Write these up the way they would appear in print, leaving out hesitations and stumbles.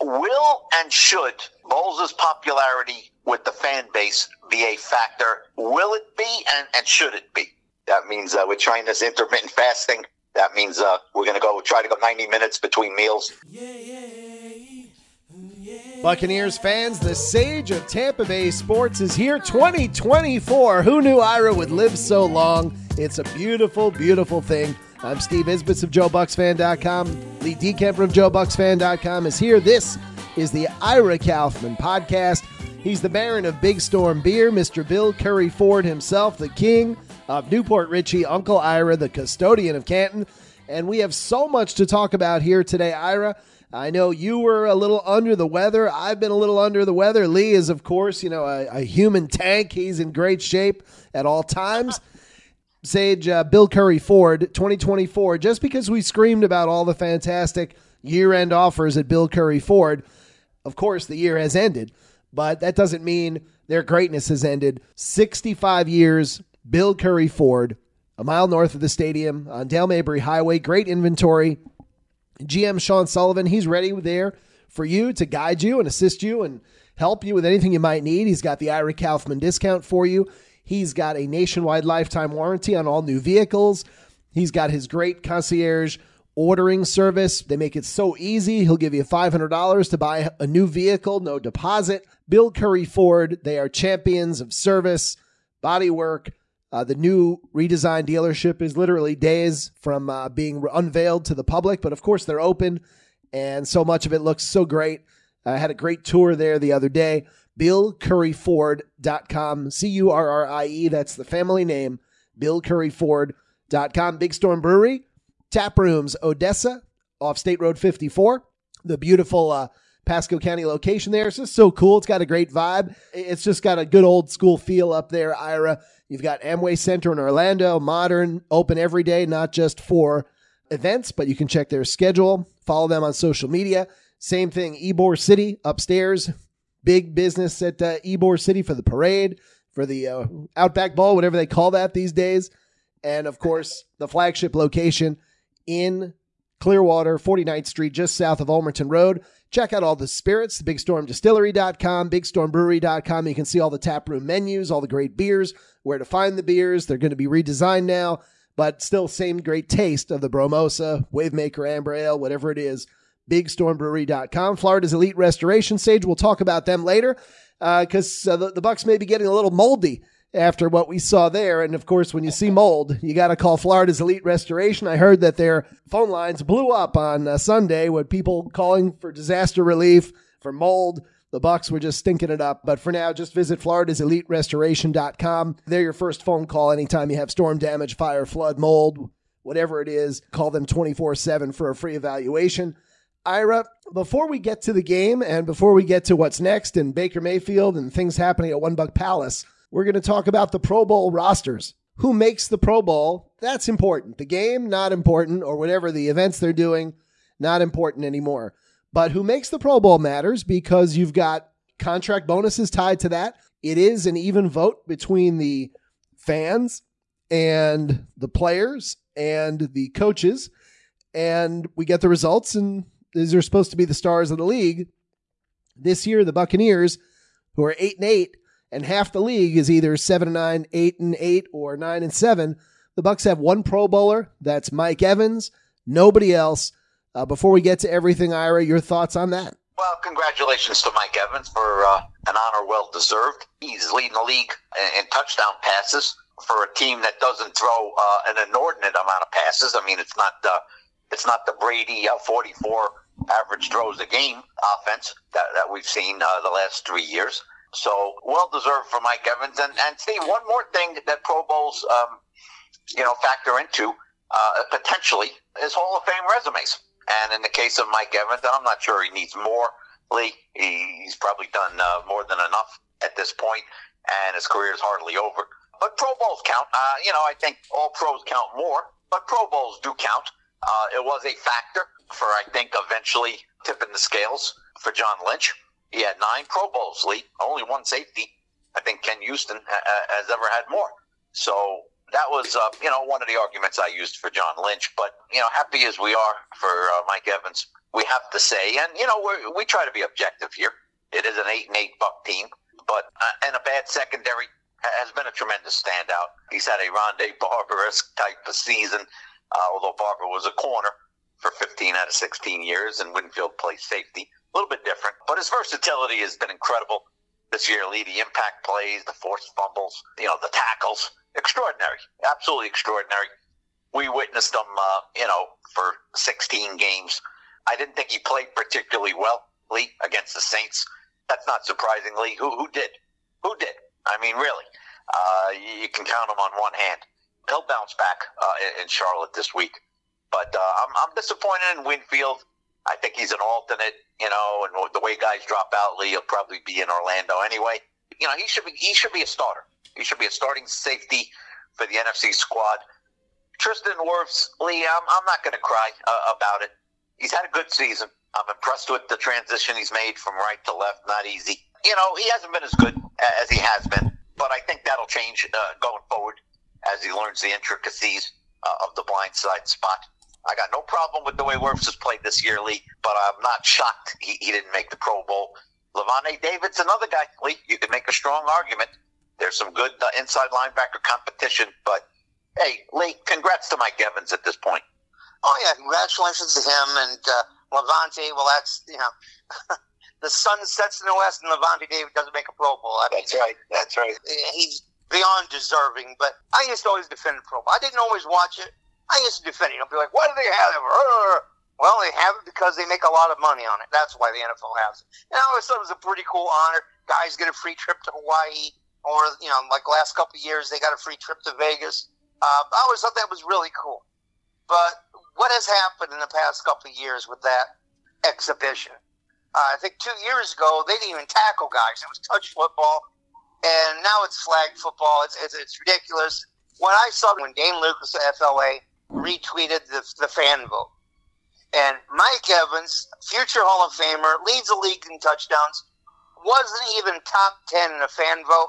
will and should Bowles' popularity with the fan base be a factor? Will it be and should it be? That means we're trying this intermittent fasting. That means we're going to try to go 90 minutes between meals. Buccaneers fans, the sage of Tampa Bay sports is here. 2024. Who knew Ira would live so long? It's a beautiful, beautiful thing. I'm Steve Isbitz of JoeBucksFan.com. Lee DeKemper of JoeBucksFan.com is here. This is the Ira Kaufman podcast. He's the Baron of Big Storm Beer, Mr. Bill Curry Ford himself, the king of Newport Richie, Uncle Ira, the custodian of Canton. And we have so much to talk about here today, Ira. I know you were a little under the weather. I've been a little under the weather. Lee is, of course, a human tank. He's in great shape at all times. Sage Bill Curry Ford, 2024, just because we screamed about all the fantastic year-end offers at Bill Curry Ford, of course, the year has ended, but that doesn't mean their greatness has ended. 65 years, Bill Curry Ford, a mile north of the stadium on Dale Mabry Highway, great inventory. GM Sean Sullivan, he's ready there for you to guide you and assist you and help you with anything you might need. He's got the Ira Kaufman discount for you. He's got a nationwide lifetime warranty on all new vehicles. He's got his great concierge ordering service. They make it so easy. He'll give you $500 to buy a new vehicle, no deposit. Bill Curry Ford, they are champions of service, body work. The new redesigned dealership is literally days from being unveiled to the public, but of course they're open, and so much of it looks so great. I had a great tour there the other day. BillCurryFord.com, C-U-R-R-I-E, that's the family name, BillCurryFord.com. Big Storm Brewery, Tap Rooms, Odessa, off State Road 54, the beautiful Pasco County location there. It's just so cool. It's got a great vibe. It's just got a good old school feel up there, Ira. You've got Amway Center in Orlando, modern, open every day, not just for events, but you can check their schedule. Follow them on social media. Same thing, Ybor City upstairs. Big business at Ybor City for the parade, for the Outback Bowl, whatever they call that these days. And, of course, the flagship location in Clearwater, 49th Street, just south of Ulmerton Road. Check out all the spirits, BigStormDistillery.com, BigStormBrewery.com. You can see all the taproom menus, all the great beers, where to find the beers. They're going to be redesigned now, but still same great taste of the Bromosa, Wavemaker, Amber Ale, whatever it is. BigStormBrewery.com. Florida's Elite Restoration Sage. We'll talk about them later because the Bucks may be getting a little moldy after what we saw there. And, of course, when you see mold, you got to call Florida's Elite Restoration. I heard that their phone lines blew up on Sunday with people calling for disaster relief, for mold. The Bucks were just stinking it up. But for now, just visit FloridasEliteRestoration.com. They're your first phone call anytime you have storm damage, fire, flood, mold, whatever it is. Call them 24/7 for a free evaluation. Ira, before we get to the game and before we get to what's next in Baker Mayfield and things happening at One Buck Palace, we're going to talk about the Pro Bowl rosters. Who makes the Pro Bowl? That's important. The game, not important, or whatever the events they're doing, not important anymore. But who makes the Pro Bowl matters because you've got contract bonuses tied to that. It is an even vote between the fans and the players and the coaches. And we get the results, and these are supposed to be the stars of the league. This year, the Buccaneers, who are 8-8, and half the league is either 7-9, 8-8, or 9-7. The Bucs have one Pro Bowler. That's Mike Evans. Nobody else. Before we get to everything, Ira, your thoughts on that? Well, congratulations to Mike Evans for an honor well deserved. He's leading the league in touchdown passes for a team that doesn't throw an inordinate amount of passes. I mean, it's not the Brady 44 average throws a game offense that we've seen the last 3 years. So well-deserved for Mike Evans. And Steve, one more thing that Pro Bowls, factor into potentially is Hall of Fame resumes. And in the case of Mike Evans, and I'm not sure he needs more, Lee. He's probably done more than enough at this point, and his career is hardly over. But Pro Bowls count. I think all pros count more, but Pro Bowls do count. It was a factor for, I think, eventually tipping the scales for John Lynch. He had 9 Pro Bowls, Lee. Only one safety. I think Ken Houston has ever had more. So That was, one of the arguments I used for John Lynch. But, happy as we are for Mike Evans, we have to say, and, we try to be objective here. It is an 8-8 Buck team, but and a bad secondary has been a tremendous standout. He's had a Rondé Barber-esque type of season, although Barber was a corner for 15 out of 16 years, and Winfield plays safety. A little bit different, but his versatility has been incredible this year, Lee. The impact plays, the forced fumbles, the tackles, extraordinary, absolutely extraordinary. We witnessed him, for 16 games. I didn't think he played particularly well, Lee, against the Saints. That's not surprising, Lee. Who did? Who did? I mean, really, you can count him on one hand. He'll bounce back in Charlotte this week, but I'm disappointed in Winfield. I think he's an alternate, and the way guys drop out, Lee, he'll probably be in Orlando anyway. He should be a starter. He should be a starting safety for the NFC squad. Tristan Wirfs, Lee, I'm not going to cry about it. He's had a good season. I'm impressed with the transition he's made from right to left. Not easy. He hasn't been as good as he has been, but I think that'll change going forward as he learns the intricacies of the blindside spot. I got no problem with the way Wirfs has played this year, Lee, but I'm not shocked he didn't make the Pro Bowl. Lavonte David's another guy, Lee. You could make a strong argument. There's some good inside linebacker competition, but hey, Lee, congrats to Mike Evans at this point. Oh, yeah, congratulations to him. And Lavonte, well, that's, the sun sets in the west and Lavonte David doesn't make a Pro Bowl. That's right. He's beyond deserving, but I used to always defend the Pro Bowl. I didn't always watch it. I used to defend it. I'll be like, why do they have it? Well, they have it because they make a lot of money on it. That's why the NFL has it. And I always thought it was a pretty cool honor. Guys get a free trip to Hawaii, or, like the last couple of years, they got a free trip to Vegas. I always thought that was really cool. But what has happened in the past couple of years with that exhibition? I think 2 years ago, they didn't even tackle guys. It was touch football, and now it's flag football. It's ridiculous. What I saw when Dane Lucas at FLA retweeted the fan vote, and Mike Evans, future Hall of Famer, leads the league in touchdowns, wasn't even top 10 in a fan vote.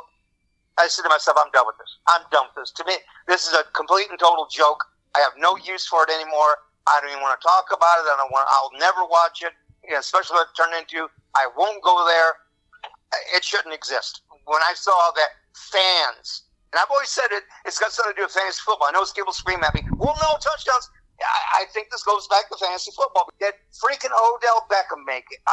I said to myself, I'm done with this. I'm done with this. To me, this is a complete and total joke. I have no use for it anymore. I don't even want to talk about it. I'll never watch it, especially what it turned into. I won't go there. It shouldn't exist. When I saw that fans, and I've always said it's got something to do with fantasy football. I know people scream at me, well, no, touchdowns. I think this goes back to fantasy football. Did freaking Odell Beckham make it?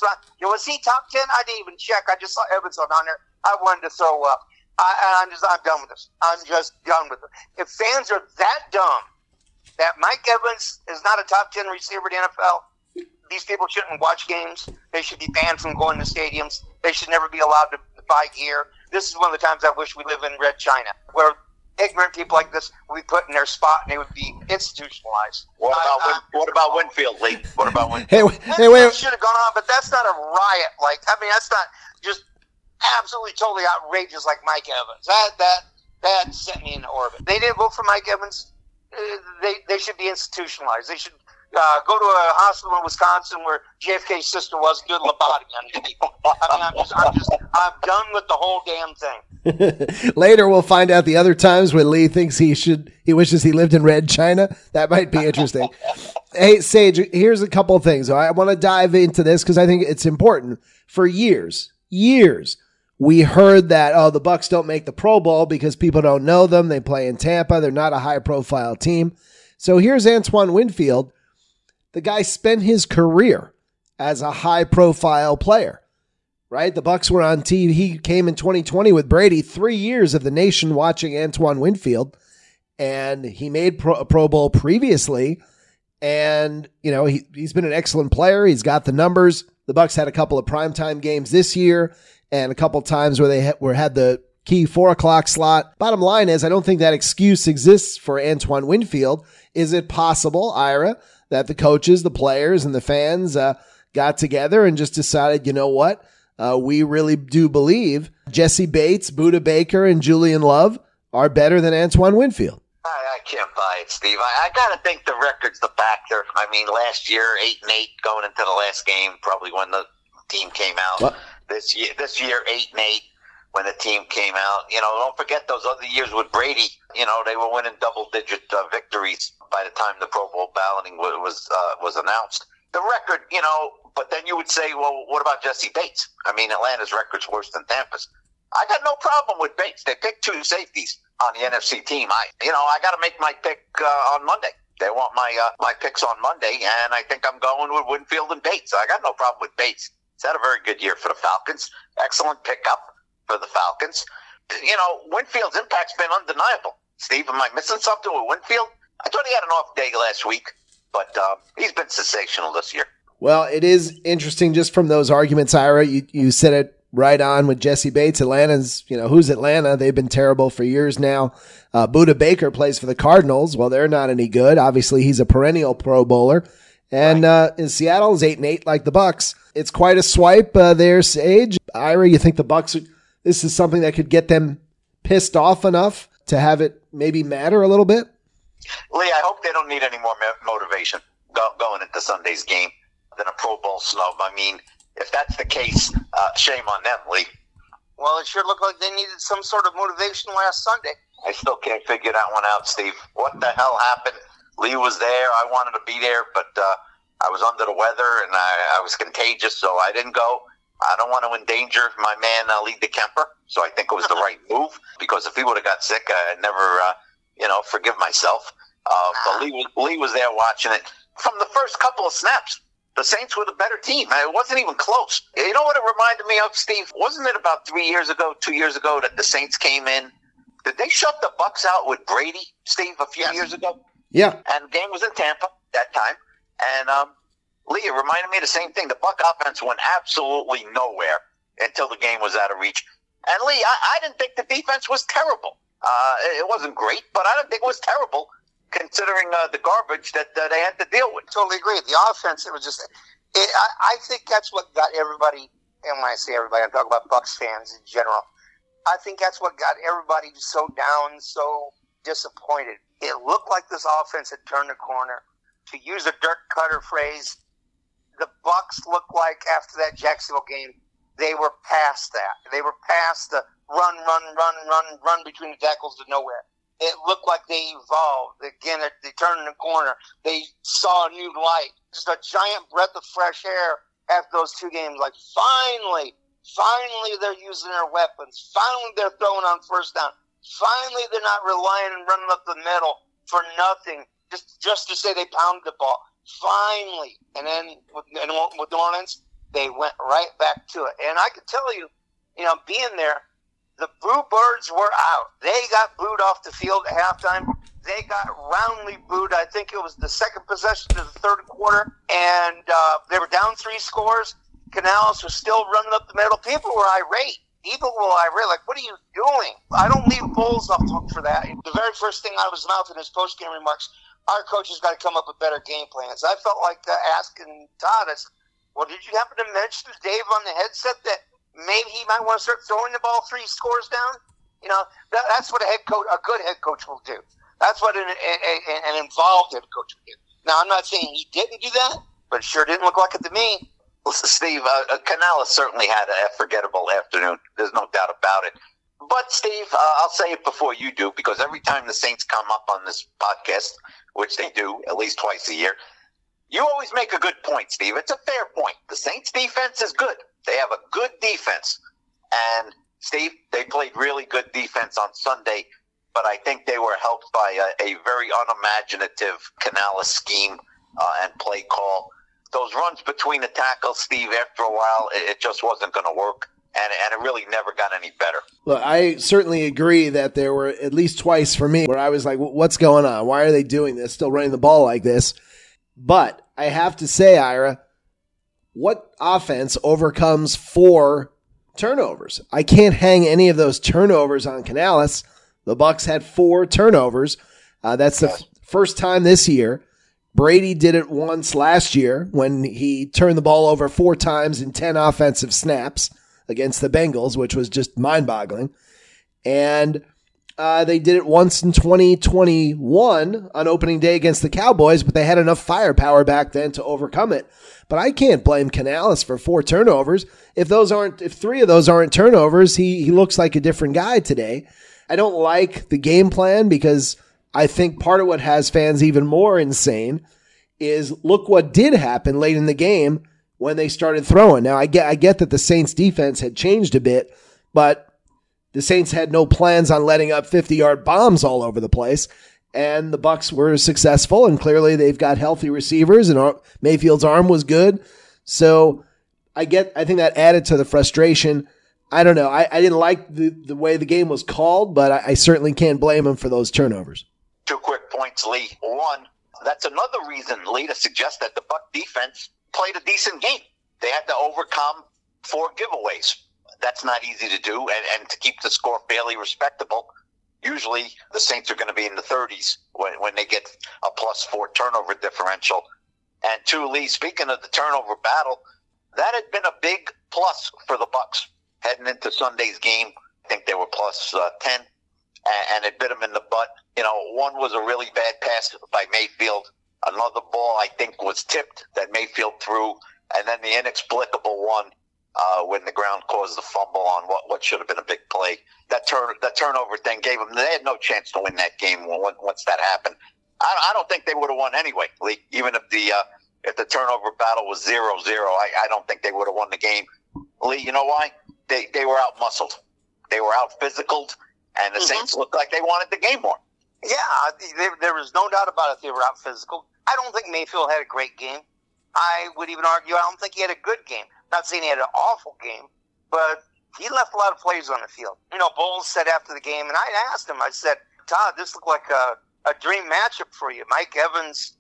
Was he top 10? I didn't even check. I just saw Evans on there. I wanted to throw up. I'm done with this. I'm just done with it. If fans are that dumb that Mike Evans is not a top 10 receiver in the NFL, these people shouldn't watch games. They should be banned from going to stadiums. They should never be allowed to buy gear. This is one of the times I wish we live in Red China, where ignorant people like this would be put in their spot and they would be institutionalized. What about Winfield, Lee? What about Winfield? Hey, wait. Should have gone on, but that's not a riot. That's not just absolutely totally outrageous like Mike Evans. That sent me into orbit. They didn't vote for Mike Evans. They should be institutionalized. They should go to a hospital in Wisconsin where JFK's sister was and do a lobotomy on people. I'm done with the whole damn thing. Later, we'll find out the other times when Lee thinks he wishes he lived in Red China. That might be interesting. Hey, Sage, here's a couple of things. I want to dive into this because I think it's important. For years, we heard that, the Bucs don't make the Pro Bowl because people don't know them. They play in Tampa. They're not a high-profile team. So here's Antoine Winfield. The guy spent his career as a high-profile player, right? The Bucs were on TV. He came in 2020 with Brady, 3 years of the nation watching Antoine Winfield, and he made a Pro Bowl previously. And, he's been an excellent player. He's got the numbers. The Bucs had a couple of primetime games this year and a couple times where they had the key 4:00 slot. Bottom line is, I don't think that excuse exists for Antoine Winfield. Is it possible, Ira, that the coaches, the players, and the fans got together and just decided, you know what? We really do believe Jesse Bates, Budda Baker, and Julian Love are better than Antoine Winfield. I can't buy it, Steve. I got to think the record's the factor. I mean, last year, 8-8 going into the last game, probably when the team came out. What? This year, 8-8. when the team came out. Don't forget those other years with Brady. They were winning double-digit victories by the time the Pro Bowl balloting was announced. The record, but then you would say, well, what about Jesse Bates? I mean, Atlanta's record's worse than Tampa's. I got no problem with Bates. They picked 2 safeties on the NFC team. I got to make my pick on Monday. They want my picks on Monday, and I think I'm going with Winfield and Bates. I got no problem with Bates. He's had a very good year for the Falcons. Excellent pickup for the Falcons. Winfield's impact's been undeniable. Steve, am I missing something with Winfield? I thought he had an off day last week, but he's been sensational this year. Well, it is interesting just from those arguments, Ira. You said it right on with Jesse Bates. Atlanta's, who's Atlanta? They've been terrible for years now. Budda Baker plays for the Cardinals. Well, they're not any good. Obviously, he's a perennial Pro Bowler. And in Seattle is 8-8 like the Bucs. It's quite a swipe there, Sage. Ira, you think the Bucs, this is something that could get them pissed off enough to have it maybe matter a little bit? Lee, I hope they don't need any more motivation going into Sunday's game than a Pro Bowl snub. I mean, if that's the case, shame on them, Lee. Well, it sure looked like they needed some sort of motivation last Sunday. I still can't figure that one out, Steve. What the hell happened? Lee was there. I wanted to be there, but I was under the weather, and I was contagious, so I didn't go. I don't want to endanger my man, Lee DeKemper, so I think it was the right move, because if he would have got sick, I'd never, forgive myself. But Lee was there watching it. From the first couple of snaps, the Saints were the better team. It wasn't even close. You know what it reminded me of, Steve? Wasn't it about 2 years ago, that the Saints came in? Did they shut the Bucs out with Brady, Steve, a few years ago? Yeah. And the game was in Tampa that time. And Lee, it reminded me of the same thing. The Buc offense went absolutely nowhere until the game was out of reach. And Lee, I didn't think the defense was terrible. It wasn't great, but I didn't think it was terrible considering the garbage that they had to deal with. Totally agree. The offense, it was just I think that's what got everybody, and when I say everybody, I'm talking about Bucs fans in general. I think that's what got everybody so down, so disappointed. It looked like this offense had turned the corner. To use a Dirk Cutter phrase, the Bucs looked like after that Jacksonville game, they were past that. They were past the run between the tackles to nowhere. It looked like they evolved. Again, they turned the corner. They saw a new light. Just a giant breath of fresh air after those 2 games. Like, finally, they're using their weapons. Finally, they're throwing on first down. Finally, they're not relying and running up the middle for nothing, just to say they pounded the ball. Finally. And then with New Orleans, they went right back to it. And I can tell you, being there, the Boo Birds were out. They got booed off the field at halftime. They got roundly booed. I think it was the second possession of the third quarter. And they were down 3 scores. Canales was still running up the middle. People were irate. Like, what are you doing? I don't leave Bowles off the hook for that. The very first thing out of his mouth in his post-game remarks, our coach has got to come up with better game plans. I felt like asking Todd, I said, well, did you happen to mention to Dave on the headset that maybe he might want to start throwing the ball 3 scores down? That's what a good head coach will do. That's what an involved head coach will do. Now, I'm not saying he didn't do that, but it sure didn't look like it to me. Listen, Steve, Canales certainly had a forgettable afternoon. There's no doubt about it. But, Steve, I'll say it before you do, because every time the Saints come up on this podcast, which they do at least twice a year, you always make a good point, Steve. It's a fair point. The Saints' defense is good. They have a good defense. And, Steve, they played really good defense on Sunday, but I think they were helped by a very unimaginative Canales scheme and play call. Those runs between the tackles, Steve, after a while, it just wasn't going to work, and it really never got any better. Look, I certainly agree that there were at least twice for me where I was like, what's going on? Why are they doing this, still running the ball like this? But I have to say, Ira, what offense overcomes 4 turnovers? I can't hang any of those turnovers on Canales. The Bucs had 4 turnovers. That's the first time this year. Brady did it once last year when he turned the ball over 4 times in 10 offensive snaps against the Bengals, which was just mind-boggling. And They did it once in 2021 on opening day against the Cowboys, but they had enough firepower back then to overcome it. But I can't blame Canales for 4 turnovers. If 3 of those aren't turnovers, he looks like a different guy today. I don't like the game plan because I think part of what has fans even more insane is look what did happen late in the game when they started throwing. Now, I get that the Saints defense had changed a bit, but the Saints had no plans on letting up 50-yard bombs all over the place, and the Bucs were successful, and clearly they've got healthy receivers, and Mayfield's arm was good. So I think that added to the frustration. I don't know. I didn't like the way the game was called, but I certainly can't blame him for those turnovers. 2 quick points, Lee. One, that's another reason, Lee, to suggest that the Buck defense played a decent game. They had to overcome 4 giveaways. That's not easy to do, and to keep the score fairly respectable. Usually the Saints are going to be in the 30s when they get a +4 turnover differential. And 2, Lee, speaking of the turnover battle, that had been a big plus for the Bucs heading into Sunday's game. I think they were +10, and it bit them in the butt. One was a really bad pass by Mayfield. Another ball, I think, was tipped that Mayfield threw, and then the inexplicable one when the ground caused the fumble on what should have been a big play. That turnover thing gave them, they had no chance to win that game once that happened. I don't think they would have won anyway, Lee. Even if the turnover battle was 0-0, I don't think they would have won the game. Lee, you know why? They were out-muscled. They were out-physicaled, and the Saints looked like they wanted the game more. Yeah, there was no doubt about it. They were out-physical. I don't think Mayfield had a great game. I would even argue I don't think he had a good game. Not saying he had an awful game, but he left a lot of plays on the field. Bowles said after the game, and I asked him, I said, Todd, this looked like a dream matchup for you. Mike Evans,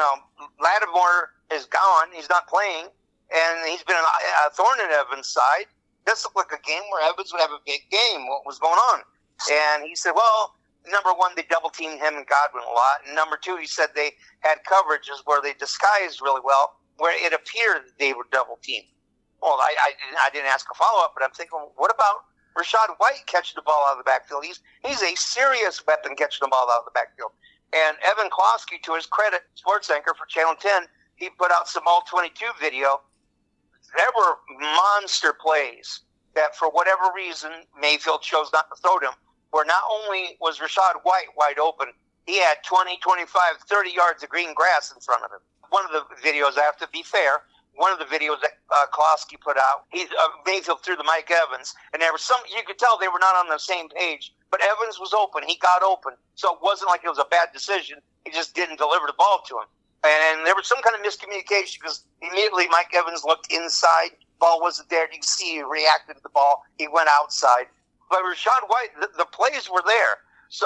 Lattimore is gone. He's not playing, and he's been a thorn in Evans' side. This looked like a game where Evans would have a big game. What was going on? And he said, well, number one, they double-teamed him and Godwin a lot. And number 2, he said they had coverages where they disguised really well, where it appeared that they were double-teamed. Well, I didn't ask a follow-up, but I'm thinking, what about Rachaad White catching the ball out of the backfield? He's a serious weapon catching the ball out of the backfield. And Evan Klosky, to his credit, sports anchor for Channel 10, he put out some All-22 video. There were monster plays that, for whatever reason, Mayfield chose not to throw them, where not only was Rachaad White wide open, he had 20, 25, 30 yards of green grass in front of him. One of the videos, I have to be fair, one of the videos that Klosky put out, Mayfield threw to Mike Evans, and there was you could tell they were not on the same page, but Evans was open. He got open. So it wasn't like it was a bad decision. He just didn't deliver the ball to him. And there was some kind of miscommunication because immediately Mike Evans looked inside. Ball wasn't there. You can see he reacted to the ball. He went outside. But Rachaad White, the plays were there. So,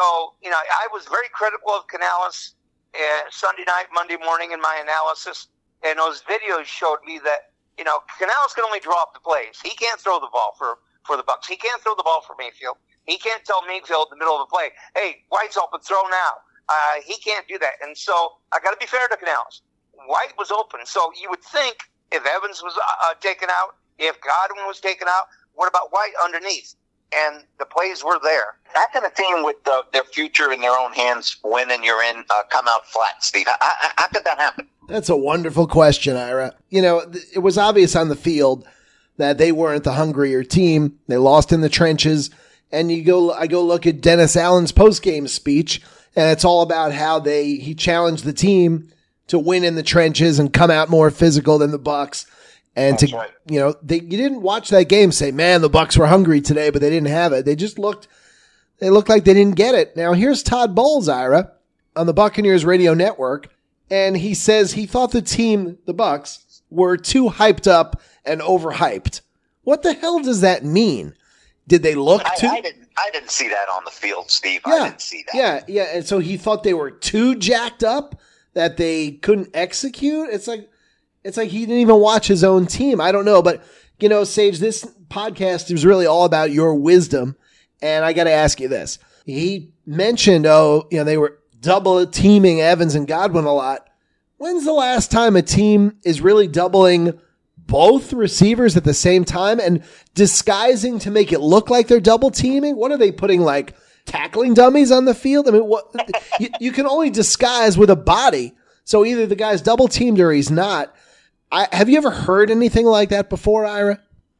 I was very critical of Canales Sunday night, Monday morning in my analysis. And those videos showed me that, Canales can only draw up the plays. He can't throw the ball for the Bucs. He can't throw the ball for Mayfield. He can't tell Mayfield in the middle of the play, hey, White's open, throw now. He can't do that. And so I got to be fair to Canales. White was open. So you would think if Evans was taken out, if Godwin was taken out, what about White underneath? And the plays were there. How can a team with their future in their own hands, win and you're in, come out flat, Steve? How could that happen? That's a wonderful question, Ira. It was obvious on the field that they weren't the hungrier team. They lost in the trenches. And I go look at Dennis Allen's postgame speech, and it's all about how he challenged the team to win in the trenches and come out more physical than the Bucs. And That's right. You didn't watch that game say, man, the Bucs were hungry today, but they didn't have it. They looked like they didn't get it. Now here's Todd Bowles, Ira, on the Buccaneers radio network. And he says he thought the team, the Bucs, were too hyped up and overhyped. What the hell does that mean? Did they look too? I didn't see that on the field, Steve. Yeah, I didn't see that. Yeah. And so he thought they were too jacked up that they couldn't execute. It's like he didn't even watch his own team. I don't know, but Sage, this podcast is really all about your wisdom. And I got to ask you this. He mentioned, they were double teaming Evans and Godwin a lot. When's the last time a team is really doubling both receivers at the same time and disguising to make it look like they're double teaming? What are they putting, like tackling dummies on the field? I mean, what you can only disguise with a body. So either the guy's double teamed or he's not. Have you ever heard anything like that before, Ira?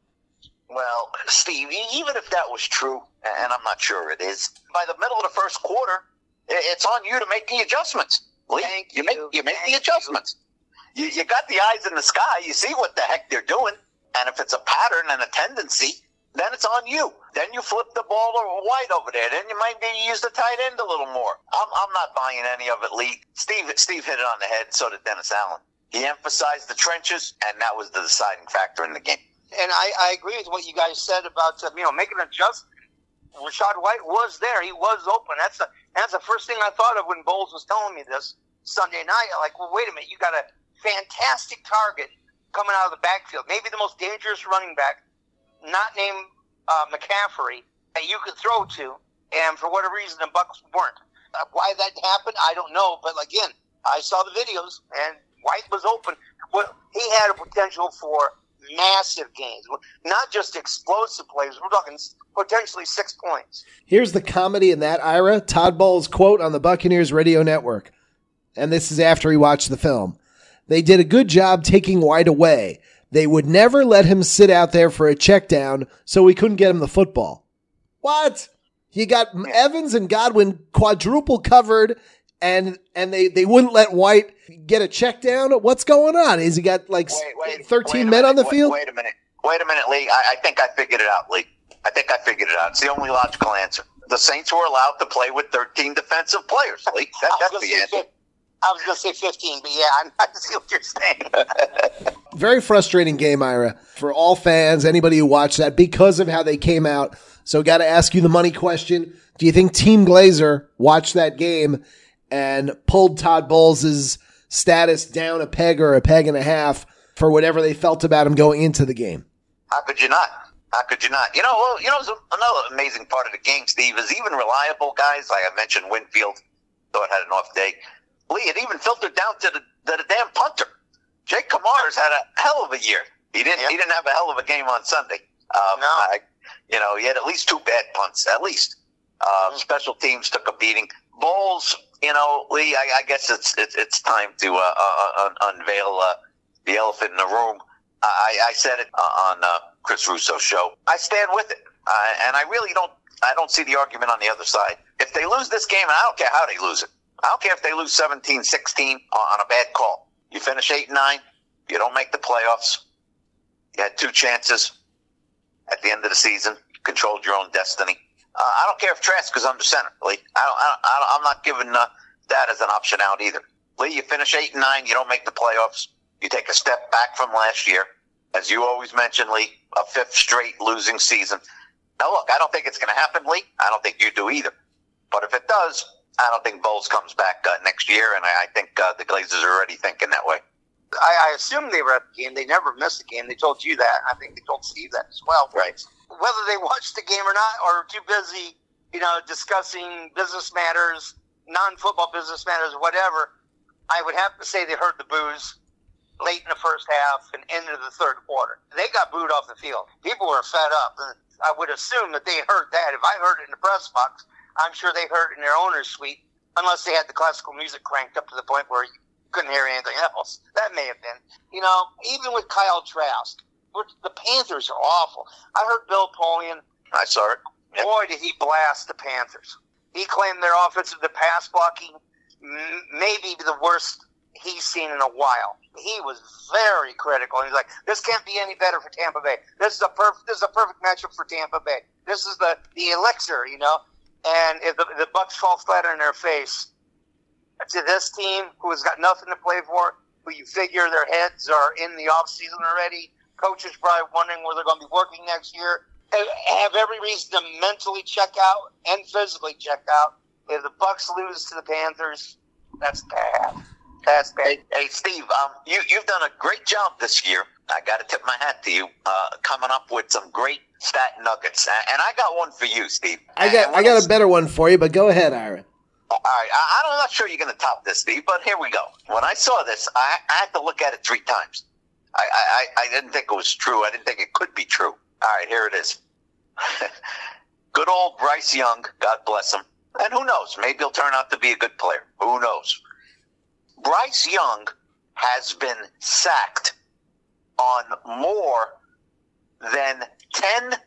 Well, Steve, even if that was true, and I'm not sure it is, by the middle of the first quarter, it's on you to make the adjustments. You make the adjustments. You got the eyes in the sky. You see what the heck they're doing. And if it's a pattern and a tendency, then it's on you. Then you flip the ball wide over there. Then you might maybe use the tight end a little more. I'm not buying any of it, Lee. Steve hit it on the head, so did Dennis Allen. He emphasized the trenches, and that was the deciding factor in the game. And I agree with what you guys said about making an adjustment. Rachaad White was there; he was open. That's the first thing I thought of when Bowles was telling me this Sunday night. Like, well, wait a minute, you got a fantastic target coming out of the backfield, maybe the most dangerous running back, not named McCaffrey, that you could throw to, and for whatever reason the Bucs weren't. Why that happened, I don't know. But again, I saw the videos, and White was open. Well, he had a potential for massive gains, not just explosive plays. We're talking potentially 6 points. Here's the comedy in that, Ira. Todd Bowles' quote on the Buccaneers radio network, and this is after he watched the film. They did a good job taking White away. They would never let him sit out there for a check down, so we couldn't get him the football. What? You got Evans and Godwin quadruple covered, and they wouldn't let White get a check down? What's going on? Is he got 13 men on the field? Wait a minute, Lee. I think I figured it out, Lee. I think I figured it out. It's the only logical answer. The Saints were allowed to play with 13 defensive players, Lee. That's the answer. I was going to say 15, but yeah, I see what you're saying. Very frustrating game, Ira, for all fans, anybody who watched that, because of how they came out. So got to ask you the money question. Do you think Team Glazer watched that game and pulled Todd Bowles' status down a peg or a peg and a half for whatever they felt about him going into the game? How could you not? Another amazing part of the game, Steve, is even reliable guys, like I mentioned, Winfield, thought had an off day. Lee, it even filtered down to the damn punter. Jake Kamara's had a hell of a year. He didn't have a hell of a game on Sunday. No. He had at least 2 bad punts, at least. Special teams took a beating. Bowles, Lee, I guess it's time to unveil the elephant in the room. I said it on Chris Russo's show. I stand with it, and I don't see the argument on the other side. If they lose this game, and I don't care how they lose it, I don't care if they lose 17-16 on a bad call. You finish 8-9, you don't make the playoffs. You had 2 chances at the end of the season. You controlled your own destiny. I don't care if Trask is under center, Lee. I'm not giving that as an option out either. Lee, you finish 8-9, you don't make the playoffs. You take a step back from last year. As you always mention, Lee, a 5th straight losing season. Now, look, I don't think it's going to happen, Lee. I don't think you do either. But if it does, I don't think Bowles comes back next year, and I think the Glazers are already thinking that way. I assume they were at the game. They never missed a game. They told you that. I think they told Steve that as well. Right. Whether they watched the game or not, or too busy, discussing business matters, non-football business matters, whatever, I would have to say they heard the boos late in the first half and into the third quarter. They got booed off the field. People were fed up. And I would assume that they heard that. If I heard it in the press box, I'm sure they heard it in their owner's suite, unless they had the classical music cranked up to the point where you couldn't hear anything else. That may have been. Even with Kyle Trask, the Panthers are awful. I heard Bill Polian. I saw it. Yep. Boy, did he blast the Panthers. He claimed their offensive, the pass blocking, maybe the worst he's seen in a while. He was very critical. He's like, this can't be any better for Tampa Bay. This is a perfect matchup for Tampa Bay. This is the elixir, And if the Bucs fall flat on their face to this team who has got nothing to play for, who you figure their heads are in the offseason already, coaches probably wondering where they're going to be working next year, have every reason to mentally check out and physically check out. If the Bucs lose to the Panthers, that's bad. That's bad. Hey, Steve, you've done a great job this year. I got to tip my hat to you, coming up with some great stat nuggets. And I got one for you, Steve. I got a better one for you, but go ahead, Ira. All right, I'm not sure you're going to top this, Steve, but here we go. When I saw this, I had to look at it 3 times. I didn't think it was true. I didn't think it could be true. All right, here it is. Good old Bryce Young, God bless him. And who knows? Maybe he'll turn out to be a good player. Who knows? Bryce Young has been sacked on more than 10%.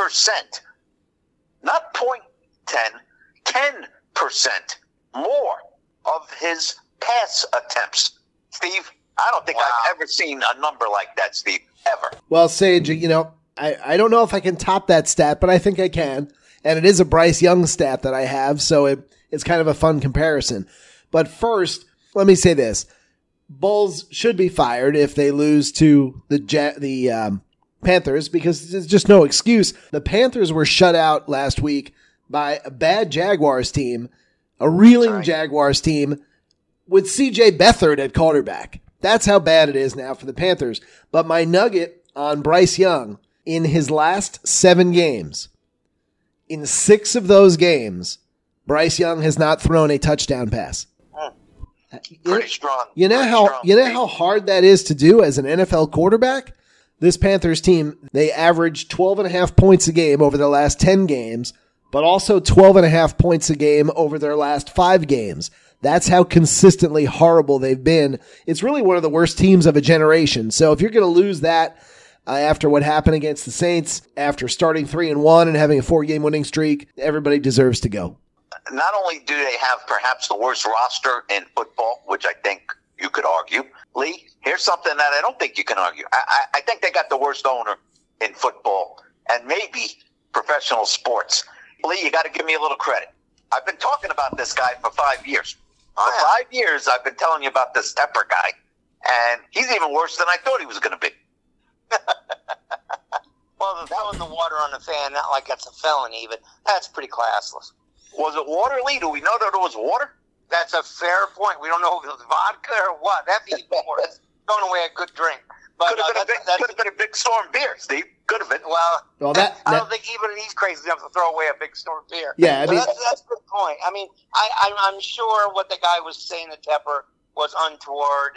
Not 0.10, 10% more of his pass attempts. Steve, I don't think I've ever seen a number like that, Steve, ever. Well, Sage, I don't know if I can top that stat, but I think I can. And it is a Bryce Young stat that I have, so it's kind of a fun comparison. But first, let me say this. Bulls should be fired if they lose to the Panthers, because there's just no excuse. The Panthers were shut out last week by a bad Jaguars team, a reeling Jaguars team with C.J. Beathard at quarterback. That's how bad it is now for the Panthers. But my nugget on Bryce Young, in his last 7 games, in 6 of those games, Bryce Young has not thrown a touchdown pass. Pretty strong. You know how hard that is to do as an NFL quarterback? This Panthers team, they averaged 12.5 points a game over their last 10 games, but also 12.5 points a game over their last 5 games. That's how consistently horrible they've been. It's really one of the worst teams of a generation. So if you're going to lose that after what happened against the Saints, after starting 3-1 and having a 4-game winning streak, everybody deserves to go. Not only do they have perhaps the worst roster in football, which I think you could argue, Lee, here's something that I don't think you can argue. I think they got the worst owner in football and maybe professional sports. Lee, you got to give me a little credit. I've been talking about this guy for 5 years. For 5 years, I've been telling you about this Tepper guy, and he's even worse than I thought he was going to be. Well, throwing the water on the fan, not like that's a felony, but that's pretty classless. Was it water, Lee? Do we know that it was water? That's a fair point. We don't know if it was vodka or what. That'd be worse. Throwing away a good drink. But could have been a big storm beer, Steve. Could have been. Well, I don't think even he's crazy enough to throw away a big storm beer. Yeah, I mean, that's a good point. I mean, I'm sure what the guy was saying to Tepper was untoward,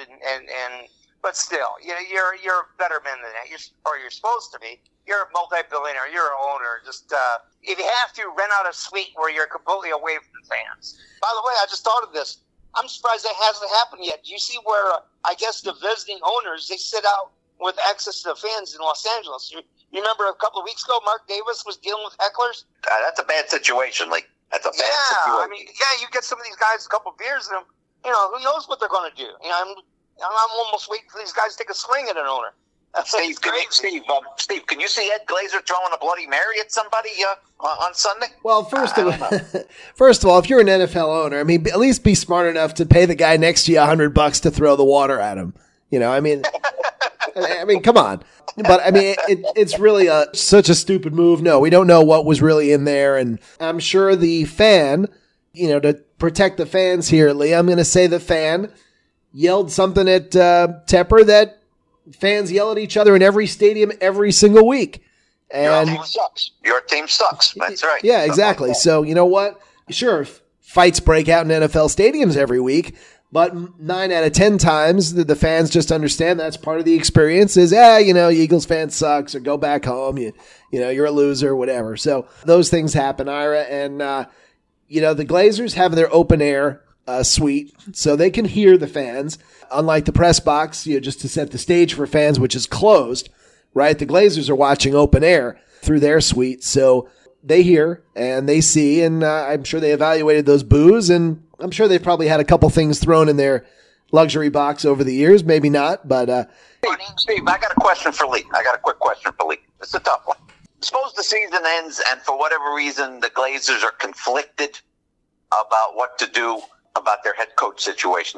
but still, you're a better man than that. You're supposed to be. You're a multi-billionaire. You're an owner. Just if you have to, rent out a suite where you're completely away from the fans. By the way, I just thought of this. I'm surprised that hasn't happened yet. Do you see where I guess the visiting owners, they sit out with access to the fans in Los Angeles? You remember a couple of weeks ago, Mark Davis was dealing with hecklers? That's a bad situation, Lee. That's a bad situation. I mean, you get some of these guys a couple of beers in them. Who knows what they're going to do? I'm almost waiting for these guys to take a swing at an owner. Steve, can you see Ed Glazer throwing a Bloody Mary at somebody on Sunday? Well, first of all, if you're an NFL owner, I mean, at least be smart enough to pay the guy next to you $100 to throw the water at him. I mean, come on. But I mean, it's really such a stupid move. No, we don't know what was really in there, and I'm sure the fan, to protect the fans here, Lee, I'm going to say the fan yelled something at Tepper that fans yell at each other in every stadium every single week. And your team sucks. Your team sucks. That's right. Yeah, exactly. So you know what? Sure, fights break out in NFL stadiums every week, but 9 out of 10 times the fans just understand that's part of the experience is, Eagles fan sucks or go back home. You're a loser, whatever. So those things happen, Ira. And, the Glazers have their open air suite, so they can hear the fans. Unlike the press box, just to set the stage for fans, which is closed, right? The Glazers are watching open air through their suite, so they hear and they see, and I'm sure they evaluated those boos, and I'm sure they've probably had a couple things thrown in their luxury box over the years, maybe not, but... Steve, I got a question for Lee. I got a quick question for Lee. It's a tough one. Suppose the season ends, and for whatever reason, the Glazers are conflicted about what to do about their head coach situation.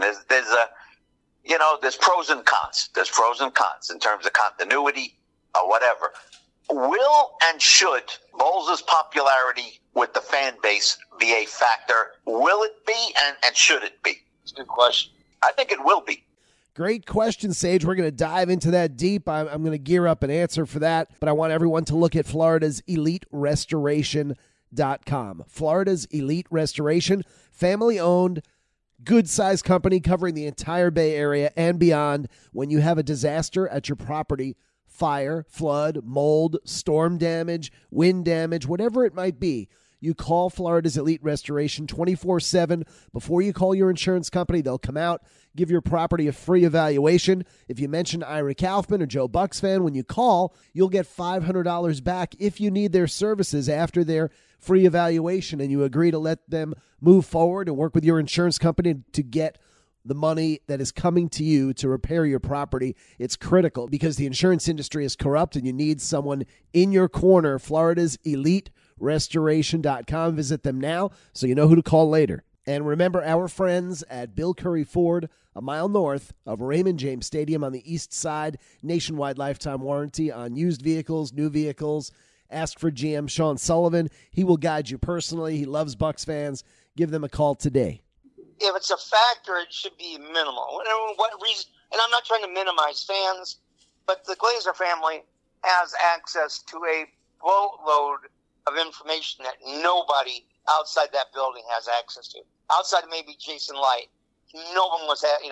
There's pros and cons. There's pros and cons in terms of continuity or whatever. Will and should Bowles' popularity with the fan base be a factor? Will it be and should it be? It's a good question. I think it will be. Great question, Sage. We're going to dive into that deep. I'm going to gear up an answer for that, but I want everyone to look at Florida's Elite Restoration.com. Florida's Elite Restoration, family-owned, good-sized company covering the entire Bay Area and beyond. When you have a disaster at your property, fire, flood, mold, storm damage, wind damage, whatever it might be. You call Florida's Elite Restoration 24/7. Before you call your insurance company, they'll come out, give your property a free evaluation. If you mention Ira Kaufman or Joe Bucks fan when you call, you'll get $500 back if you need their services after their free evaluation and you agree to let them move forward and work with your insurance company to get the money that is coming to you to repair your property. It's critical because the insurance industry is corrupt and you need someone in your corner. Florida's Elite Restoration.com. Visit them now so you know who to call later. And remember our friends at Bill Curry Ford, a mile north of Raymond James Stadium on the east side. Nationwide lifetime warranty on used vehicles, new vehicles. Ask for GM Sean Sullivan. He will guide you personally. He loves Bucks fans. Give them a call today. If it's a factor, it should be minimal. What reason? And I'm not trying to minimize fans, but the Glazer family has access to a boatload of information that nobody outside that building has access to. Outside of maybe Jason Light, no one was at,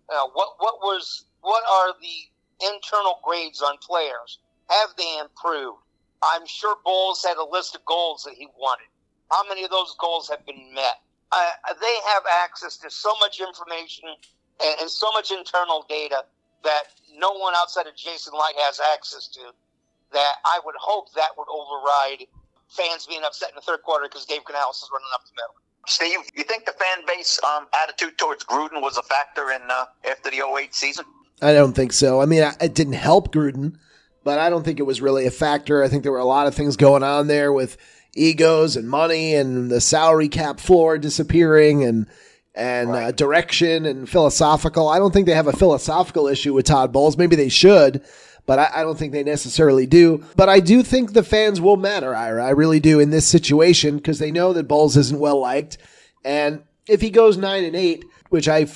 what are the internal grades on players? Have they improved? I'm sure Bowles had a list of goals that he wanted. How many of those goals have been met? They have access to so much information and so much internal data that no one outside of Jason Light has access to, that I would hope that would override fans being upset in the third quarter because Dave Canales is running up the middle. Steve, you think the fan base attitude towards Gruden was a factor in after the 08 season? I don't think so. I mean, it didn't help Gruden, but I don't think it was really a factor. I think there were a lot of things going on there with egos and money and the salary cap floor disappearing and right. Direction and philosophical. I don't think they have a philosophical issue with Todd Bowles. Maybe they should, but I don't think they necessarily do. But I do think the fans will matter, Ira. I really do in this situation because they know that Bowles isn't well liked. And if he goes 9-8, which I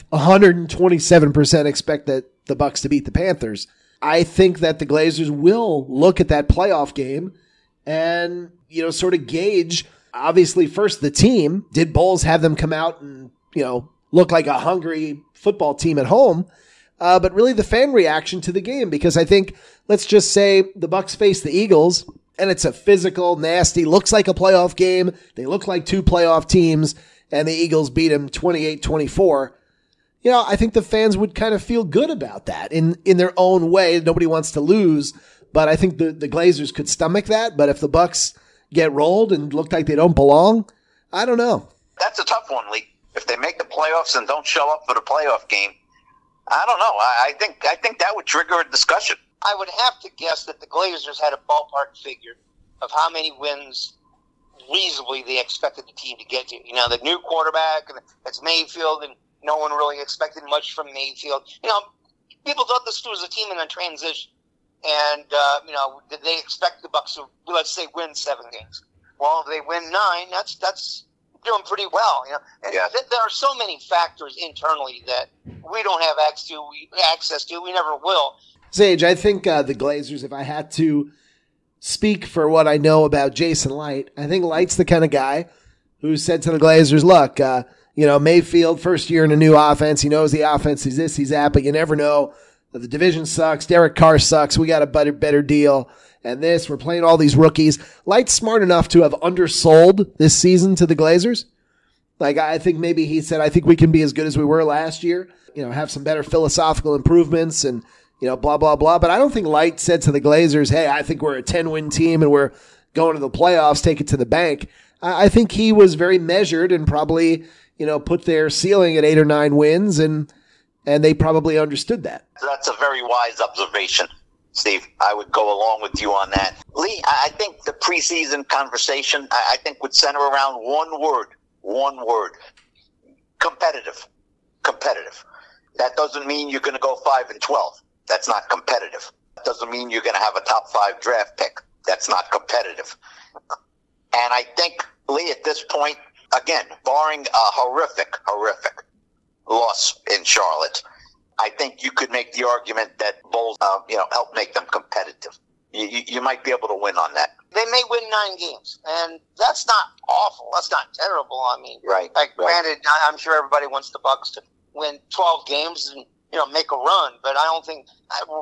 127% expect that the Bucks to beat the Panthers, I think that the Glazers will look at that playoff game and, sort of gauge, obviously, first the team. Did Bowles have them come out and, look like a hungry football team at home? But really the fan reaction to the game, because I think, let's just say the Bucks face the Eagles and it's a physical, nasty, looks like a playoff game. They look like two playoff teams and the Eagles beat them 28-24. I think the fans would kind of feel good about that in their own way. Nobody wants to lose, but I think the Glazers could stomach that. But if the Bucks get rolled and look like they don't belong, I don't know. That's a tough one, Lee. If they make the playoffs and don't show up for the playoff game, I don't know. I think that would trigger a discussion. I would have to guess that the Glazers had a ballpark figure of how many wins reasonably they expected the team to get to. The new quarterback, that's Mayfield, and no one really expected much from Mayfield. People thought this was a team in a transition. And, did they expect the Bucs to, let's say, win 7 games? Well, if they win 9, that's doing pretty well. And yeah. There are so many factors internally that we don't have access to. We never will. Sage, I think the Glazers, if I had to speak for what I know about Jason Light, I think Light's the kind of guy who said to the Glazers, look, Mayfield, first year in a new offense. He knows the offense is this, he's that, but you never know. The division sucks. Derek Carr sucks. We got a better deal. And we're playing all these rookies. Light's smart enough to have undersold this season to the Glazers. Like, I think maybe he said, I think we can be as good as we were last year, have some better philosophical improvements and, blah, blah, blah. But I don't think Light said to the Glazers, hey, I think we're a 10-win team and we're going to the playoffs, take it to the bank. I think he was very measured and probably, put their ceiling at 8 or 9 wins and they probably understood that. That's a very wise observation, Steve. I would go along with you on that. Lee, I think the preseason conversation, I think would center around one word. Competitive. That doesn't mean you're going to go 5-12. That's not competitive. That doesn't mean you're going to have a top 5 draft pick. That's not competitive. And I think, Lee, at this point, again, barring a horrific loss in Charlotte, I think you could make the argument that Bowles, helped make them competitive. You might be able to win on that. They may win 9 games, and that's not awful. That's not terrible. I mean, right. Granted, I'm sure everybody wants the Bucs to win 12 games, and make a run. But I don't think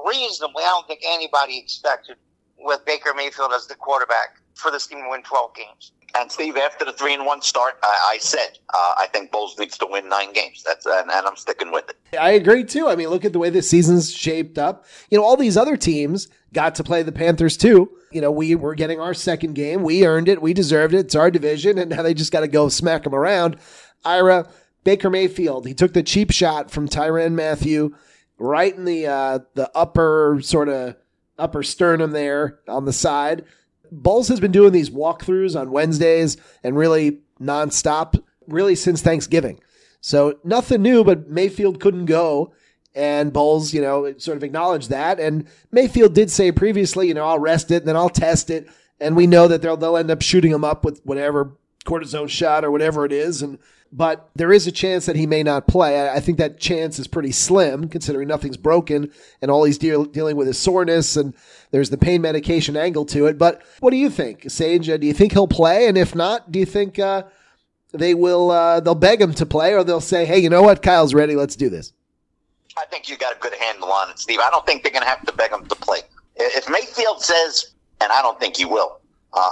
anybody expected with Baker Mayfield as the quarterback for this team to win 12 games. And Steve, after the 3-1 start, I said I think Bulls needs to win 9 games. And I'm sticking with it. I agree too. I mean, look at the way this season's shaped up. All these other teams got to play the Panthers too. We were getting our second game. We earned it. We deserved it. It's our division, and now they just got to go smack them around. Ira, Baker Mayfield, he took the cheap shot from Tyrann Mathieu right in the upper sternum there on the side. Bulls has been doing these walkthroughs on Wednesdays and really nonstop, really since Thanksgiving. So nothing new, but Mayfield couldn't go, and Bulls, sort of acknowledged that. And Mayfield did say previously, I'll rest it and then I'll test it. And we know that they'll end up shooting him up with whatever cortisone shot or whatever it is. But there is a chance that he may not play. I think that chance is pretty slim, considering nothing's broken and all he's dealing with is soreness, and there's the pain medication angle to it. But what do you think, Sage? Do you think he'll play? And if not, do you think they'll beg him to play, or they'll say, hey, you know what, Kyle's ready, let's do this? I think you got a good handle on it, Steve. I don't think they're going to have to beg him to play. If Mayfield says, and I don't think he will,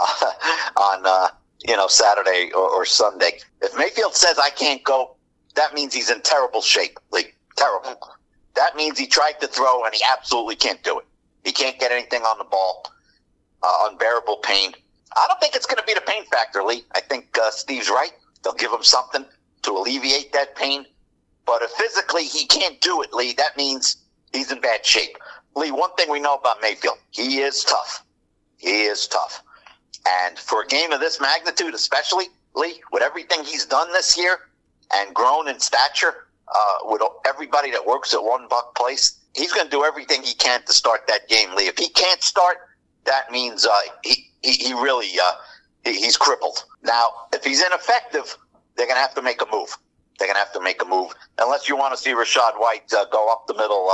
on Saturday or Sunday. If Mayfield says I can't go, that means he's in terrible shape. Like, terrible. That means he tried to throw and he absolutely can't do it. He can't get anything on the ball. Unbearable pain. I don't think it's going to be the pain factor, Lee. I think Steve's right. They'll give him something to alleviate that pain. But if physically he can't do it, Lee, that means he's in bad shape. Lee, one thing we know about Mayfield, he is tough. He is tough. And for a game of this magnitude, especially, Lee, with everything he's done this year and grown in stature, with everybody that works at One Buck Place, he's going to do everything he can to start that game, Lee. If he can't start, that means he really he's crippled. Now, if he's ineffective, they're going to have to make a move. They're going to have to make a move, unless you want to see Rachaad White go up the middle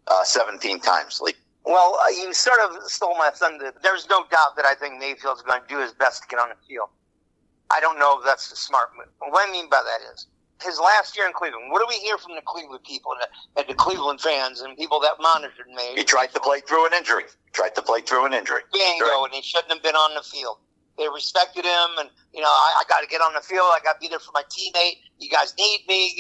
17 times, Lee. Well, you sort of stole my thunder. There's no doubt that I think Mayfield's going to do his best to get on the field. I don't know if that's a smart move. What I mean by that is, his last year in Cleveland, what do we hear from the Cleveland people and the Cleveland fans and people that monitored me? He tried to play through an injury. Bingo, Right. And he shouldn't have been on the field. They respected him, and, I got to get on the field. I got to be there for my teammate. You guys need me.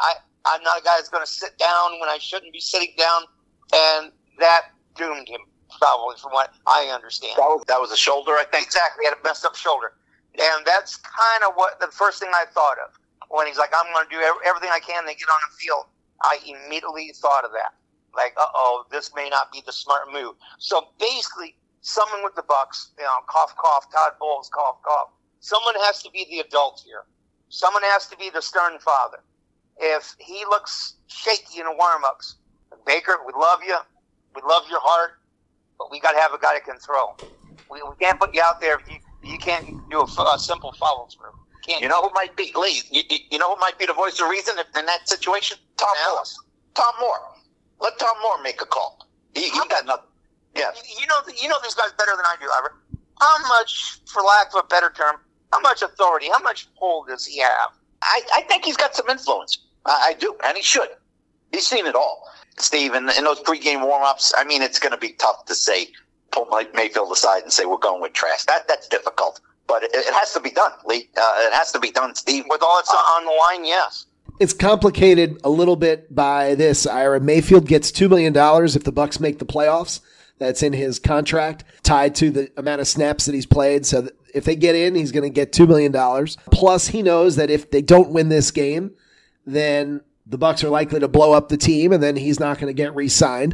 I'm not a guy that's going to sit down when I shouldn't be sitting down, and that doomed him, probably, from what I understand. That was a shoulder, I think. Exactly. He had a messed up shoulder. And that's kind of what the first thing I thought of. When he's like, I'm going to do everything I can to get on the field, I immediately thought of that. Like, this may not be the smart move. So basically, someone with the Bucks, cough, cough, Todd Bowles, cough, cough. Someone has to be the adult here. Someone has to be the stern father. If he looks shaky in the warm-ups, Baker, we love you. We love your heart, but we got to have a guy that can throw. We can't put you out there if you can't do a simple follow through. You know who might be, Lee? You know who might be the voice of reason in that situation? Tom Moore. Tom Moore. Let Tom Moore make a call. He got nothing. Yeah. You know these guys better than I do, Ira. How much, for lack of a better term, how much authority, how much pull does he have? I think he's got some influence. I do, and he should. He's seen it all. Steve, in those pregame warm-ups, I mean, it's going to be tough to say, pull Mayfield aside and say, we're going with Trask. That's difficult. But it has to be done, Lee. It has to be done, Steve. With all that's on the line, yes. It's complicated a little bit by this, Ira. Mayfield gets $2 million if the Bucks make the playoffs. That's in his contract, tied to the amount of snaps that he's played. So if they get in, he's going to get $2 million. Plus, he knows that if they don't win this game, then the Bucks are likely to blow up the team, and then he's not going to get re-signed.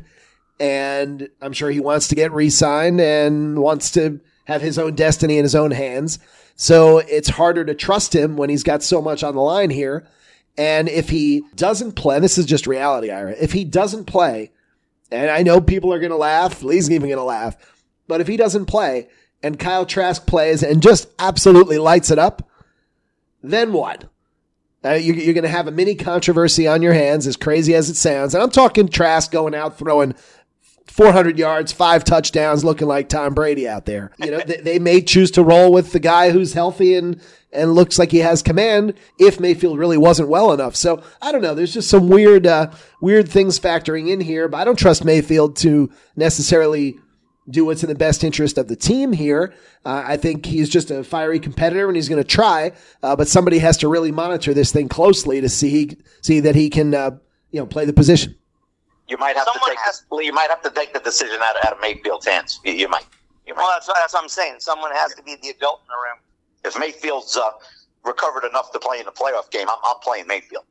And I'm sure he wants to get re-signed and wants to have his own destiny in his own hands. So it's harder to trust him when he's got so much on the line here. And if he doesn't play, and this is just reality, Ira, if he doesn't play, and I know people are going to laugh, Lee's even going to laugh, but if he doesn't play and Kyle Trask plays and just absolutely lights it up, then what? You're going to have a mini controversy on your hands, as crazy as it sounds. And I'm talking Trask going out throwing 400 yards, 5 touchdowns, looking like Tom Brady out there. They may choose to roll with the guy who's healthy and looks like he has command if Mayfield really wasn't well enough. So I don't know. There's just some weird things factoring in here, but I don't trust Mayfield to necessarily do what's in the best interest of the team here. I think he's just a fiery competitor and he's going to try, but somebody has to really monitor this thing closely to see that he can, play the position. You might have to take the decision out of Mayfield's hands. You might. Well, that's what I'm saying. Someone has to be the adult in the room. If Mayfield's recovered enough to play in the playoff game, I'm playing Mayfield.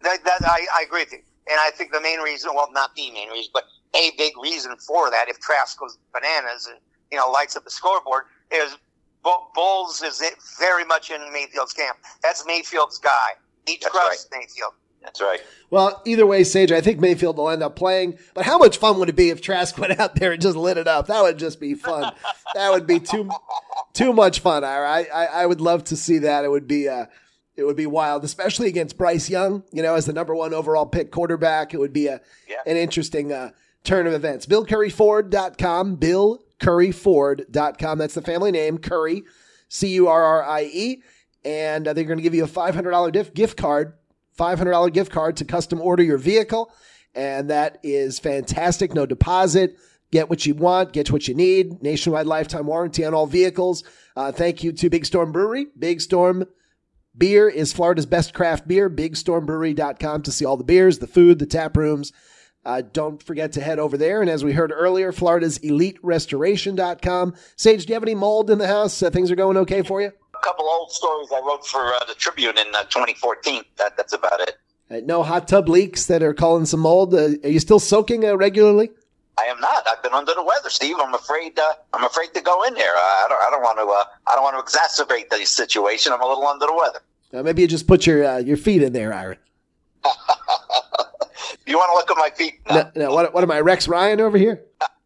I agree with you. And I think the main reason, well, not the main reason, but a big reason for that, if Trask goes bananas and lights up the scoreboard, is Bowles is very much in Mayfield's camp. That's Mayfield's guy. He trusts Mayfield. That's right. Well, either way, Sage, I think Mayfield will end up playing. But how much fun would it be if Trask went out there and just lit it up? That would just be fun. That would be too much fun. I would love to see that. It would be wild, especially against Bryce Young. As the number 1 overall pick quarterback, it would be an interesting turn of events. BillCurryFord.com. BillCurryFord.com. That's the family name. Curry, Currie, and they're going to give you a $500 gift card. $500 gift card to custom order your vehicle. And that is fantastic. No deposit. Get what you want. Get what you need. Nationwide lifetime warranty on all vehicles. Thank you to Big Storm Brewery. Big Storm Beer is Florida's best craft beer. BigStormBrewery.com to see all the beers, the food, the tap rooms. Don't forget to head over there. And as we heard earlier, Florida's EliteRestoration.com. Sage, do you have any mold in the house? Things are going okay for you? A couple old stories I wrote for the Tribune in 2014. That's about it. No hot tub leaks that are causing some mold. Are you still soaking regularly? I am not. I've been under the weather, Steve. I'm afraid to go in there. I don't want to exacerbate the situation. I'm a little under the weather. Maybe you just put your feet in there, Ira. You want to look at my feet? No. What am I, Rex Ryan over here?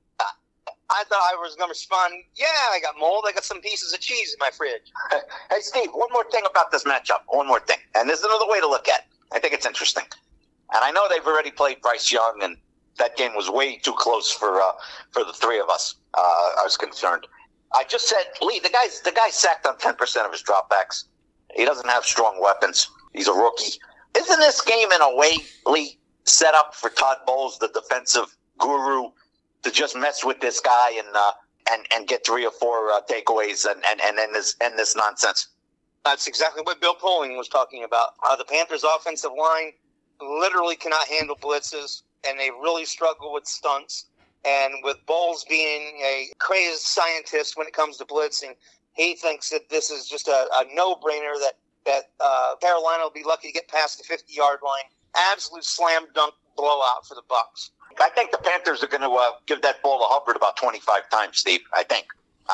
I thought I was going to respond, yeah, I got mold. I got some pieces of cheese in my fridge. Hey, Steve, one more thing about this matchup. One more thing. And there's another way to look at it. I think it's interesting. And I know they've already played Bryce Young, and that game was way too close for the three of us. I was concerned. I just said, Lee, the guy's sacked on 10% of his dropbacks. He doesn't have strong weapons. He's a rookie. Isn't this game in a way, Lee, set up for Todd Bowles, the defensive guru, to just mess with this guy and get 3 or 4 takeaways and end this nonsense? That's exactly what Bill Poling was talking about. The Panthers' offensive line literally cannot handle blitzes, and they really struggle with stunts. And with Bowles being a crazed scientist when it comes to blitzing, he thinks that this is just a no-brainer that Carolina will be lucky to get past the 50-yard line. Absolute slam dunk blowout for the Bucs. I think the Panthers are going to give that ball to Hubbard about 25 times, Steve. I think.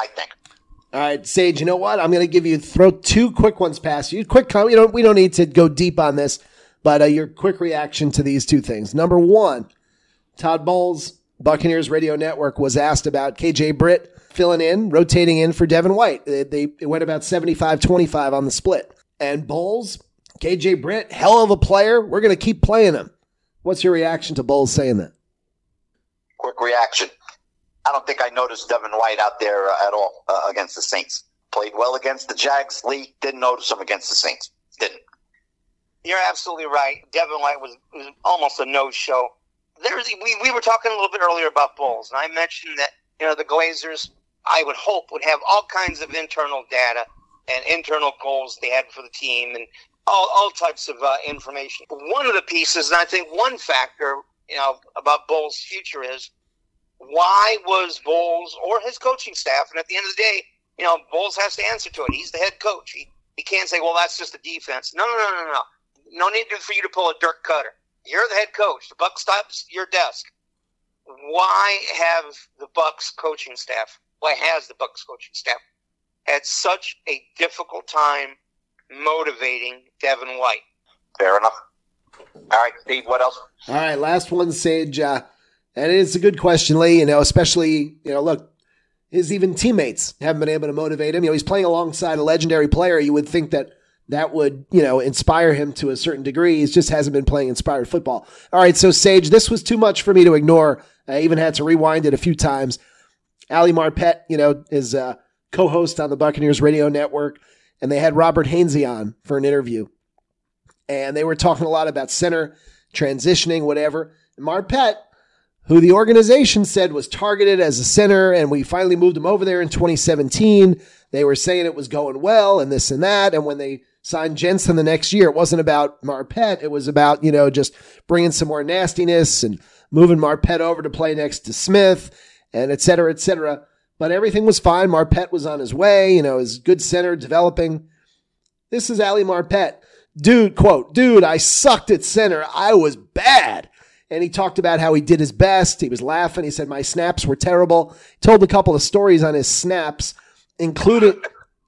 All right, Sage, you know what? I'm going to throw 2 quick ones past you. Quick comment. We don't need to go deep on this, but your quick reaction to these 2 things. Number 1, Todd Bowles, Buccaneers Radio Network, was asked about KJ Britt rotating in for Devin White. It went about 75-25 on the split. And Bowles, KJ Britt, hell of a player. We're going to keep playing him. What's your reaction to Bowles saying that? Quick reaction. I don't think I noticed Devin White out there at all against the Saints. Played well against the Jags. Lee, didn't notice him against the Saints. Didn't. You're absolutely right. Devin White was almost a no-show. We were talking a little bit earlier about Bowles, and I mentioned that the Glazers, I would hope, would have all kinds of internal data and internal goals they had for the team and all types of information. One of the pieces, and I think one factor about Bowles' future is, why was Bowles or his coaching staff, and at the end of the day, Bowles has to answer to it. He's the head coach. He can't say, well, that's just a defense. No. No need for you to pull a Dirk Cutter. You're the head coach. The buck stops your desk. Why has the Bucs coaching staff had such a difficult time motivating Devin White? Fair enough. All right, Steve, what else? All right, last one, Sage. And it's a good question, Lee, especially, look, his even teammates haven't been able to motivate him. He's playing alongside a legendary player. You would think that would, inspire him to a certain degree. He just hasn't been playing inspired football. All right, so Sage, this was too much for me to ignore I even had to rewind it a few times. Ali Marpet, is a co-host on the Buccaneers radio network, and they had Robert Hainsey on for an interview. And they were talking a lot about center, transitioning, whatever. And Marpet, who the organization said was targeted as a center, and we finally moved him over there in 2017. They were saying it was going well and this and that. And when they signed Jensen the next year, it wasn't about Marpet. It was about, just bringing some more nastiness and moving Marpet over to play next to Smith and et cetera, et cetera. But everything was fine. Marpet was on his way, his good center developing. This is Ali Marpet. Dude, quote, "Dude, I sucked at center. I was bad." And he talked about how he did his best. He was laughing. He said, "My snaps were terrible." He told a couple of stories on his snaps, including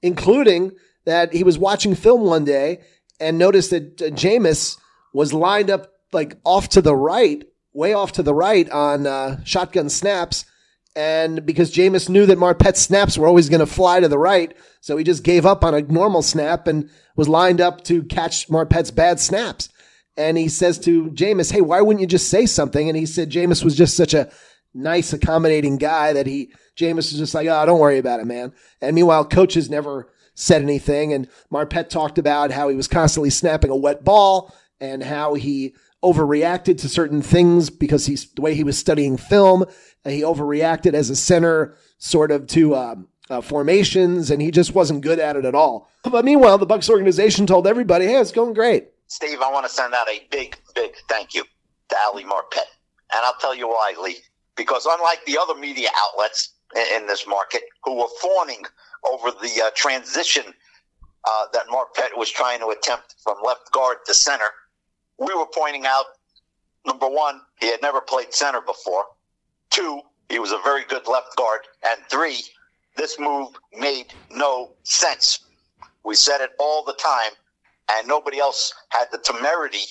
that he was watching film one day and noticed that Jameis was lined up like off to the right, way off to the right on shotgun snaps. And because Jameis knew that Marpet's snaps were always going to fly to the right, so he just gave up on a normal snap and was lined up to catch Marpet's bad snaps. And he says to Jameis, "Hey, why wouldn't you just say something?" And he said Jameis was just such a nice, accommodating guy that Jameis was just like, "Oh, don't worry about it, man." And meanwhile, coaches never said anything. And Marpet talked about how he was constantly snapping a wet ball and how he overreacted to certain things because the way he was studying film. He overreacted as a center sort of to formations, and he just wasn't good at it at all. But meanwhile, the Bucs organization told everybody, "Hey, it's going great." Steve, I want to send out a big, big thank you to Ali Marpet. And I'll tell you why, Lee. Because unlike the other media outlets in this market who were fawning over the transition that Marpet was trying to attempt from left guard to center, we were pointing out, number one, he had never played center before. 2, he was a very good left guard. And 3, this move made no sense. We said it all the time, and nobody else had the temerity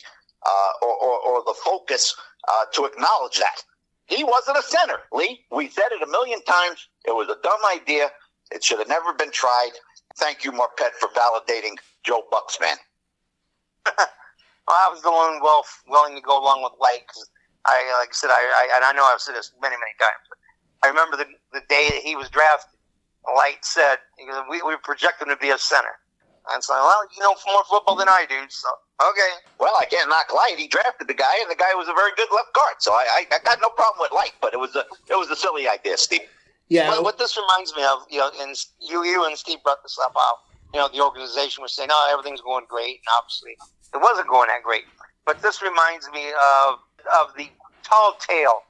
or the focus to acknowledge that. He wasn't a center, Lee. We said it a million times. It was a dumb idea. It should have never been tried. Thank you, Marpet, for validating Joe Bucks, man. Well, I was the one willing to go along with Light because like I said, I know I've said this many, many times. But I remember the day that he was drafted. Light said, we projected him to be a center. And so, well, you know more football than I do, so, okay. Well, I can't knock Light. He drafted the guy, and the guy was a very good left guard. So I got no problem with Light, but it was a silly idea, Steve. Yeah. What this reminds me of, and you and Steve brought this up, how, the organization was saying, "Oh, everything's going great," and obviously it wasn't going that great. But this reminds me of the tall tale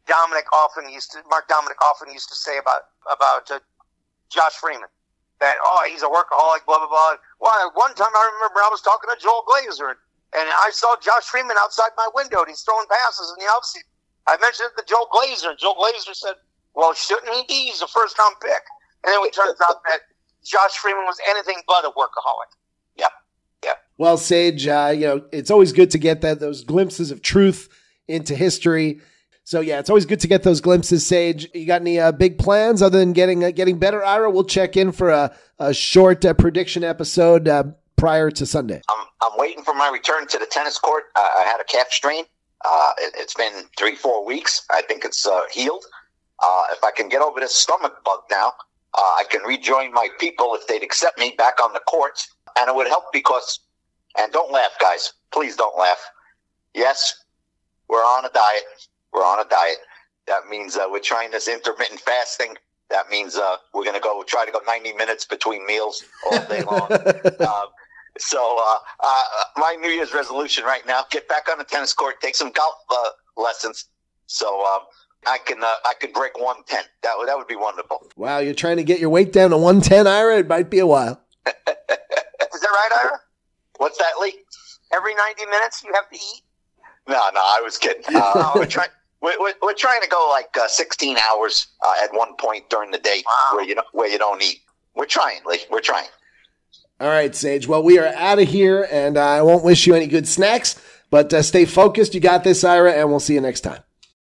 Mark Dominic often used to say about Josh Freeman. That, he's a workaholic, blah, blah, blah. Well, one time I remember I was talking to Joel Glazer, and I saw Josh Freeman outside my window, and he's throwing passes in the offseason. I mentioned it to Joel Glazer, and Joel Glazer said, "Well, shouldn't he be? He's a first-round pick." And then it turns out that Josh Freeman was anything but a workaholic. Yeah. Well, Sage, it's always good to get those glimpses of truth into history. So, yeah, it's always good to get those glimpses, Sage. You got any big plans other than getting better, Ira? We'll check in for a short prediction episode prior to Sunday. I'm waiting for my return to the tennis court. I had a calf strain. It's been 3-4 weeks. I think it's healed. If I can get over this stomach bug now, I can rejoin my people if they'd accept me back on the courts. And it would help because, and don't laugh, guys. Please don't laugh. Yes, we're on a diet. We're on a diet. That means we're trying this intermittent fasting. That means we're going to try to go 90 minutes between meals all day long. So my New Year's resolution right now, get back on the tennis court, take some golf lessons. So I could break 110. That would be wonderful. Wow, you're trying to get your weight down to 110, Ira? It might be a while. Is that right, Ira? What's that, Lee? Every 90 minutes you have to eat? No, I was kidding. We're trying to go like 16 hours at one point during the day. Wow. where you don't eat. We're trying, Lee. We're trying. All right, Sage. Well, we are out of here, and I won't wish you any good snacks, but stay focused. You got this, Ira, and we'll see you next time.